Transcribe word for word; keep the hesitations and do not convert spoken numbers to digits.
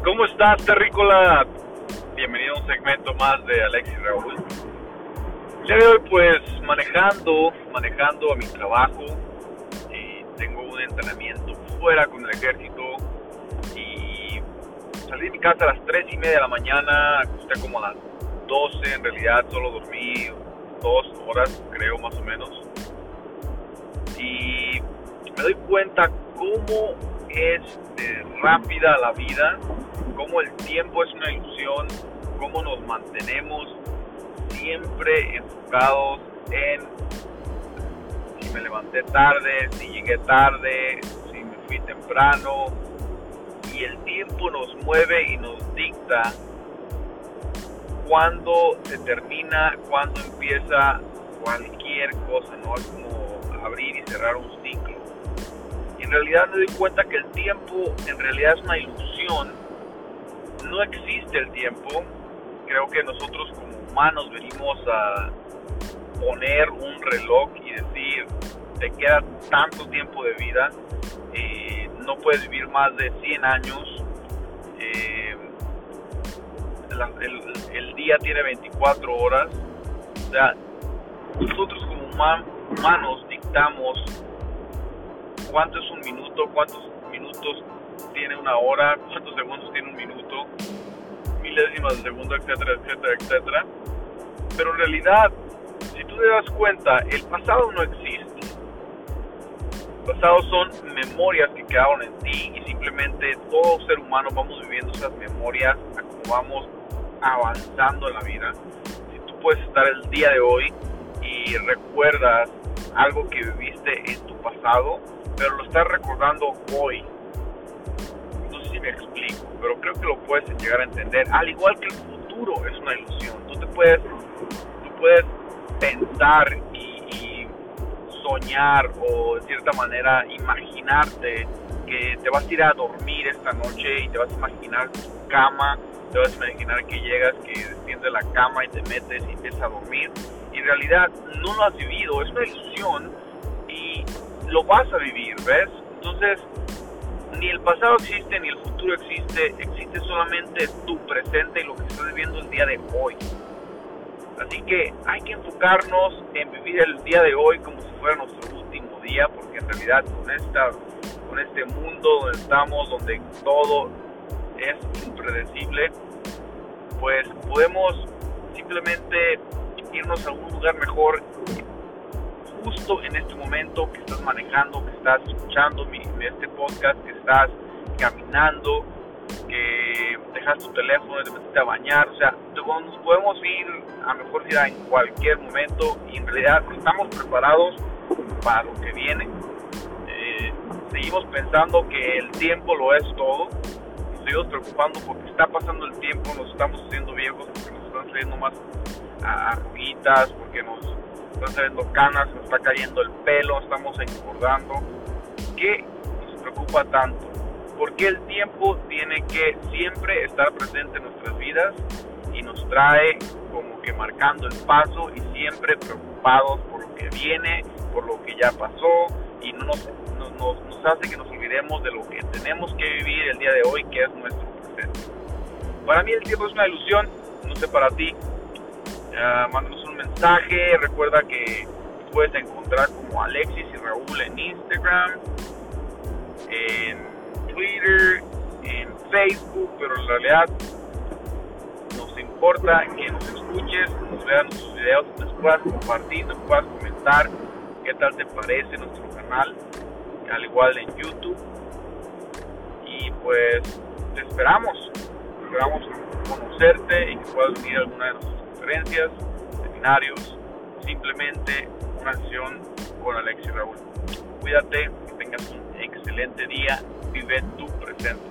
¿Cómo estás, terrícola? Bienvenido a un segmento más de Alexis Raúl. El día de hoy, pues, manejando, manejando a mi trabajo. Y tengo un entrenamiento fuera con el ejército. Y salí de mi casa a las tres y media de la mañana, acosté como a las doce, en realidad solo dormí dos horas, creo, más o menos. Y me doy cuenta cómo es de rápida la vida, cómo el tiempo es una ilusión, cómo nos mantenemos siempre enfocados en si me levanté tarde, si llegué tarde, si me fui temprano, y el tiempo nos mueve y nos dicta cuándo se termina, cuándo empieza cualquier cosa, ¿no? Es como abrir y cerrar un ciclo. Y en realidad me doy cuenta que el tiempo en realidad es una ilusión. No existe el tiempo. Creo que nosotros como humanos venimos a poner un reloj y decir, te queda tanto tiempo de vida, eh, no puedes vivir más de cien años, eh, la, el, el día tiene veinticuatro horas. O sea, nosotros como human, humanos dictamos cuánto es un minuto, cuántos minutos tiene una hora, cuántos segundos tiene un minuto, milésimas de segundo, etcétera, etcétera, etcétera. Pero en realidad, si tú te das cuenta, el pasado no existe. El pasado son memorias que quedaron en ti y simplemente todo ser humano vamos viviendo esas memorias a como vamos avanzando en la vida. Si tú puedes estar el día de hoy y recuerdas algo que viviste en tu pasado, pero lo estás recordando hoy. No sé si me explico, pero creo que lo puedes llegar a entender. Al igual que el futuro es una ilusión. Tú te puedes, tú puedes pensar y, y soñar o de cierta manera imaginarte que te vas a ir a dormir esta noche y te vas a imaginar tu cama, te vas a imaginar que llegas, que extiendes la cama y te metes y empiezas a dormir. Y en realidad no lo has vivido, es una ilusión y lo vas a vivir, ¿ves? Entonces, ni el pasado existe, ni el futuro existe, existe solamente tu presente y lo que estás viviendo el día de hoy. Así que hay que enfocarnos en vivir el día de hoy como si fuera nuestro último día, porque en realidad con, esta, con este mundo donde estamos, donde todo es impredecible, pues podemos simplemente irnos a un lugar mejor justo en este momento que estás manejando, que estás escuchando mi, este podcast, que estás caminando, que dejas tu teléfono y te metes a bañar. O sea, nos podemos ir a mejor vida en cualquier momento y en realidad estamos preparados para lo que viene. Eh, seguimos pensando que el tiempo lo es todo, nos seguimos preocupando porque está pasando el tiempo, nos estamos haciendo viejos, porque nos están saliendo más arruguitas, porque nos están saliendo canas, nos está cayendo el pelo, estamos engordando. ¿Qué nos preocupa tanto? Porque el tiempo tiene que siempre estar presente en nuestras vidas y nos trae como que marcando el paso y siempre preocupados por lo que viene, por lo que ya pasó, y no nos, nos, nos, nos hace que nos olvidemos de lo que tenemos que vivir el día de hoy, que es nuestro presente. Para mí el tiempo es una ilusión, no sé para ti. Uh, mándanos un mensaje. Recuerda que puedes encontrar como Alexis y Raúl en Instagram, en Twitter, en Facebook, pero en realidad nos importa que nos escuches, nos veas nuestros videos, nos puedas compartir, nos puedas comentar qué tal te parece nuestro canal, al igual en YouTube. Y pues te esperamos, esperamos conocerte y que puedas venir a alguna de nuestras conferencias, seminarios, simplemente una sesión con Alexis Raúl. Cuídate, que tengas un excelente día, vive tu presente.